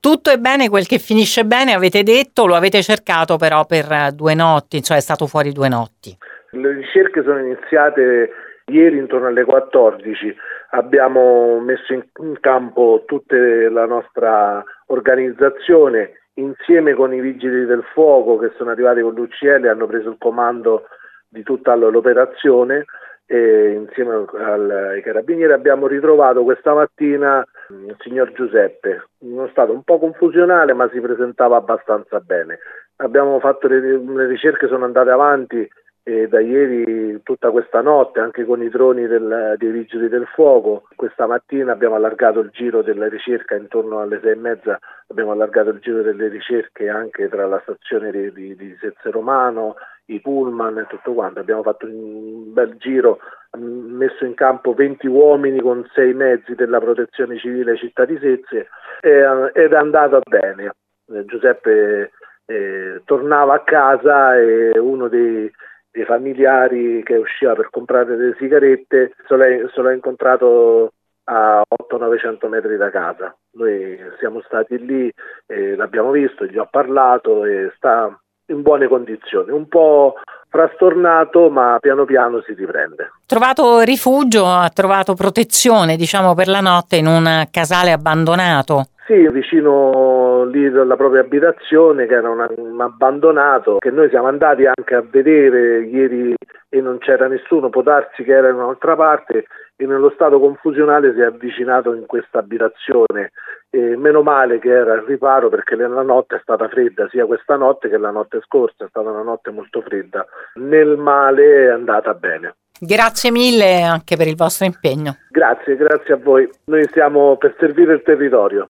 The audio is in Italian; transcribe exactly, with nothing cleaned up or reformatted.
Tutto è bene quel che finisce bene, avete detto, lo avete cercato però per due notti, cioè è stato fuori due notti. Le ricerche sono iniziate ieri intorno alle quattordici, abbiamo messo in campo tutta la nostra organizzazione insieme con i vigili del fuoco che sono arrivati con l'U C L e hanno preso il comando di tutta l'operazione e insieme ai carabinieri abbiamo ritrovato questa mattina il signor Giuseppe, in uno stato un po' confusionale ma si presentava abbastanza bene. Abbiamo fatto le, le ricerche, sono andate avanti e da ieri tutta questa notte anche con i droni del, dei vigili del fuoco. Questa mattina abbiamo allargato il giro della ricerca intorno alle sei e mezza, abbiamo allargato il giro delle ricerche anche tra la stazione di, di, di Sezze Romano, i pullman e tutto quanto. Abbiamo fatto un bel giro, messo in campo venti uomini con sei mezzi della protezione civile città di Sezze e, ed è andato bene. Eh, Giuseppe eh, tornava a casa e uno dei dei familiari che usciva per comprare delle sigarette se l'ha, se l'ha incontrato a ottocento novecento metri da casa. Noi siamo stati lì, eh, l'abbiamo visto, gli ho parlato e sta in buone condizioni, un po' frastornato ma piano piano si riprende. Ha trovato rifugio, ha trovato protezione diciamo per la notte in un casale abbandonato. Sì, vicino lì alla propria abitazione che era un, un abbandonato che noi siamo andati anche a vedere ieri e non c'era nessuno, può darsi che era in un'altra parte e nello stato confusionale si è avvicinato in questa abitazione. E meno male che era al riparo perché la notte è stata fredda, sia questa notte che la notte scorsa è stata una notte molto fredda. Nel male è andata bene. Grazie mille anche per il vostro impegno. Grazie, grazie a voi. Noi siamo per servire il territorio.